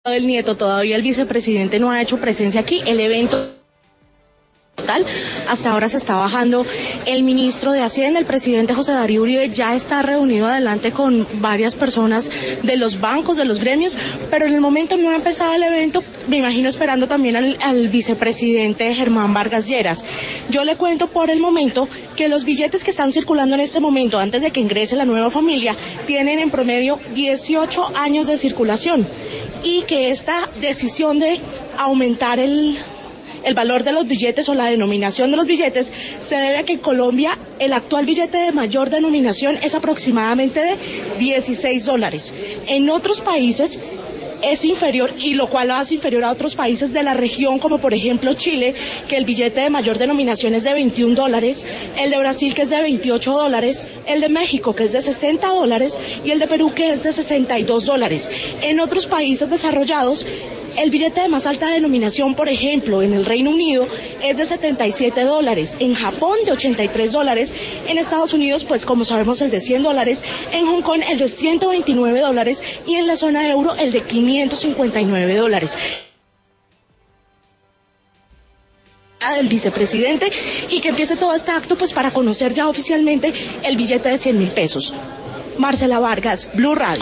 del Nieto, todavía el vicepresidente no ha hecho presencia aquí. El evento hasta ahora se está bajando el ministro de Hacienda, el presidente José Darío Uribe, ya está reunido adelante con varias personas de los bancos, de los gremios, pero en el momento no ha empezado el evento, me imagino esperando también al vicepresidente Germán Vargas Lleras. Yo le cuento por el momento que los billetes que están circulando en este momento, antes de que ingrese la nueva familia, tienen en promedio 18 años de circulación y que esta decisión de aumentar el valor de los billetes o la denominación de los billetes se debe a que en Colombia el actual billete de mayor denominación es aproximadamente de $16. En otros países es inferior, y lo cual lo hace inferior a otros países de la región, como por ejemplo Chile, que el billete de mayor denominación es de $21, el de Brasil que es de $28, el de México que es de $60 y el de Perú que es de $62. En otros países desarrollados, el billete de más alta denominación, por ejemplo, en el Reino Unido, es de $77, en Japón de $83, en Estados Unidos, pues como sabemos, el de $100, en Hong Kong el de $129 y en la zona euro el de $559. Del vicepresidente y que empiece todo este acto pues para conocer ya oficialmente el billete de 100.000 pesos. Marcela Vargas, Blue Radio.